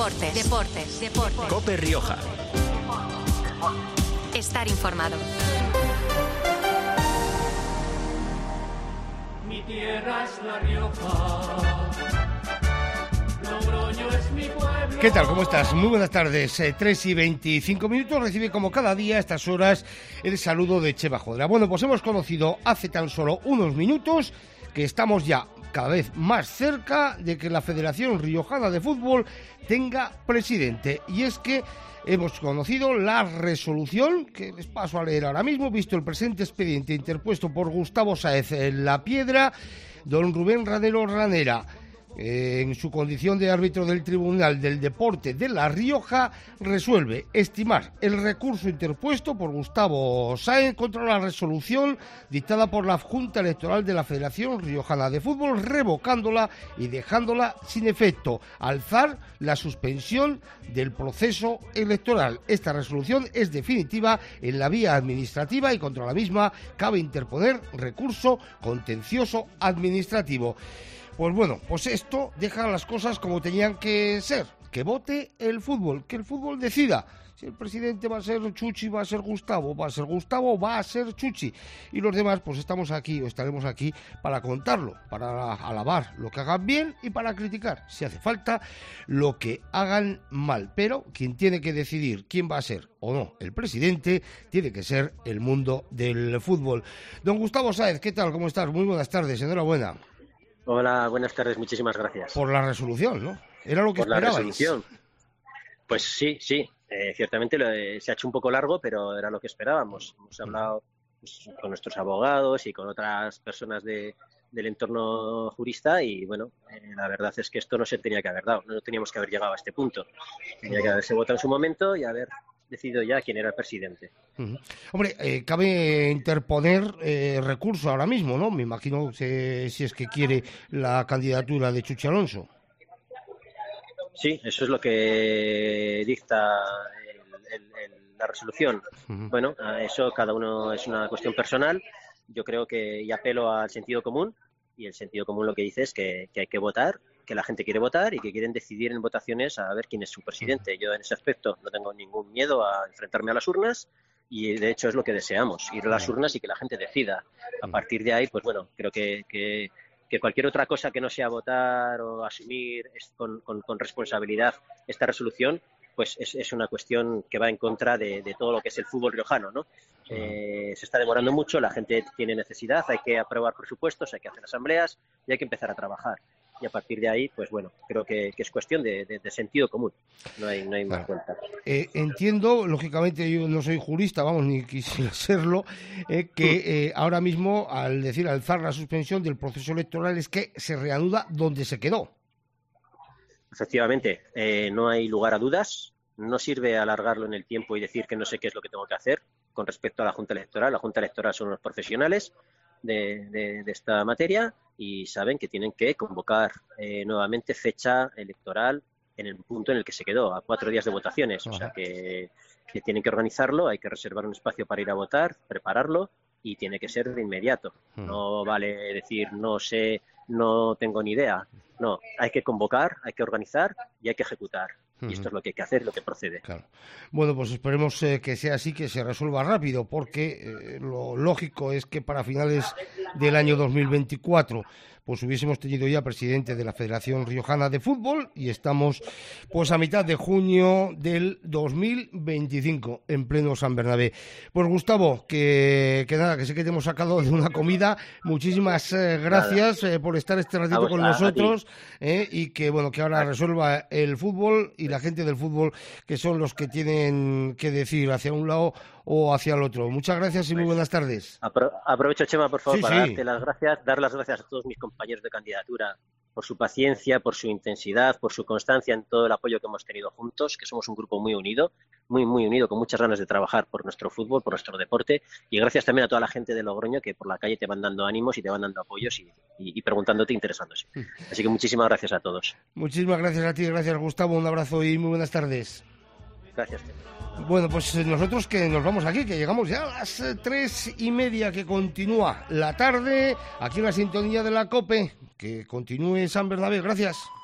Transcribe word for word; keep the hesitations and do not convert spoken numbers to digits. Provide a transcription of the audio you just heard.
Deportes, deportes, deportes. COPE Rioja. Estar informado. Mi tierra es La Rioja. Logroño es mi pueblo. ¿Qué tal? ¿Cómo estás? Muy buenas tardes. Eh, tres y veinticinco minutos. Recibe como cada día a estas horas el saludo de Chema Jodra. Bueno, pues hemos conocido hace tan solo unos minutos que estamos ya cada vez más cerca de que la Federación Riojana de Fútbol tenga presidente. Y es que hemos conocido la resolución, que les paso a leer ahora mismo, visto el presente expediente interpuesto por Gustavo Sáez en La Piedra, don Rubén Ranero Ranera, Eh, en su condición de árbitro del Tribunal del Deporte de La Rioja, resuelve estimar el recurso interpuesto por Gustavo Sáez contra la resolución dictada por la Junta Electoral de la Federación Riojana de Fútbol, revocándola y dejándola sin efecto, alzar la suspensión del proceso electoral. Esta resolución es definitiva en la vía administrativa y contra la misma cabe interponer recurso contencioso administrativo. Pues bueno, pues esto deja las cosas como tenían que ser, que vote el fútbol, que el fútbol decida. Si el presidente va a ser Chuchi, va a ser Gustavo, va a ser Gustavo, va a ser Chuchi. Y los demás, pues estamos aquí o estaremos aquí para contarlo, para alabar lo que hagan bien y para criticar, si hace falta, lo que hagan mal. Pero quien tiene que decidir quién va a ser o no el presidente, tiene que ser el mundo del fútbol. Don Gustavo Sáez, ¿qué tal? ¿Cómo estás? Muy buenas tardes, enhorabuena. Hola, buenas tardes, muchísimas gracias. Por la resolución, ¿no? Era lo que Por la esperabais. resolución. Pues sí, sí, eh, ciertamente lo, eh, se ha hecho un poco largo, pero era lo que esperábamos. Hemos hablado pues, con nuestros abogados y con otras personas de, del entorno jurista y, bueno, eh, la verdad es que esto no se tenía que haber dado, no teníamos que haber llegado a este punto. Tenía que haberse votado en su momento y haber decidido ya quién era el presidente. Uh-huh. Hombre, eh, cabe interponer eh, recurso ahora mismo, ¿no? Me imagino que, si es que quiere la candidatura de Chuchi Alonso. Sí, eso es lo que dicta el, el, el, la resolución. Uh-huh. Bueno, eso cada uno es una cuestión personal. Yo creo que y apelo al sentido común y el sentido común lo que dice es que, que hay que votar, que la gente quiere votar y que quieren decidir en votaciones a ver quién es su presidente. Yo en ese aspecto no tengo ningún miedo a enfrentarme a las urnas y de hecho es lo que deseamos, ir a las urnas y que la gente decida. A partir de ahí, pues bueno, creo que, que, que cualquier otra cosa que no sea votar o asumir con, con, con responsabilidad esta resolución, pues es, es una cuestión que va en contra de, de todo lo que es el fútbol riojano, ¿no? Eh, se está demorando mucho, la gente tiene necesidad, hay que aprobar presupuestos, hay que hacer asambleas y hay que empezar a trabajar. Y a partir de ahí, pues bueno, creo que, que es cuestión de, de, de sentido común. No hay, no hay más vuelta. Eh, entiendo, lógicamente yo no soy jurista, vamos, ni quisiera serlo, eh, que eh, ahora mismo, al decir alzar la suspensión del proceso electoral, es que se reanuda donde se quedó. Efectivamente, eh, no hay lugar a dudas. No sirve alargarlo en el tiempo y decir que no sé qué es lo que tengo que hacer con respecto a la Junta Electoral. La Junta Electoral son los profesionales de, de, de esta materia y saben que tienen que convocar eh, nuevamente fecha electoral en el punto en el que se quedó, a cuatro días de votaciones. O sea que, que tienen que organizarlo, hay que reservar un espacio para ir a votar, prepararlo y tiene que ser de inmediato. No vale decir no sé, no tengo ni idea. No, hay que convocar, hay que organizar y hay que ejecutar. Y esto es lo que hay que hacer, lo que procede. Claro. Bueno, pues esperemos eh, que sea así, que se resuelva rápido, porque eh, lo lógico es que para finales del año dos mil veinticuatro pues hubiésemos tenido ya presidente de la Federación Riojana de Fútbol y estamos pues a mitad de junio del dos mil veinticinco, en pleno San Bernabé. Pues Gustavo, que, que nada, que sé que te hemos sacado de una comida, muchísimas eh, gracias eh, por estar este ratito vos, con a, nosotros eh, y que bueno, que ahora resuelva el fútbol y la gente del fútbol, que son los que tienen que decir hacia un lado o hacia el otro. Muchas gracias y muy buenas tardes. Apro- aprovecho, Chema, por favor, sí, para sí. darte las gracias, dar las gracias a todos mis compañeros de candidatura por su paciencia, por su intensidad, por su constancia en todo el apoyo que hemos tenido juntos, que somos un grupo muy unido, muy, muy unido, con muchas ganas de trabajar por nuestro fútbol, por nuestro deporte, y gracias también a toda la gente de Logroño que por la calle te van dando ánimos y te van dando apoyos y, y, y preguntándote, interesándose. Así que muchísimas gracias a todos. Muchísimas gracias a ti, gracias Gustavo, un abrazo y muy buenas tardes. Gracias, Chema. Bueno, pues nosotros que nos vamos aquí, que llegamos ya a las eh, tres y media, que continúa la tarde, aquí en la sintonía de la COPE, que continúe San Bernabé. Gracias.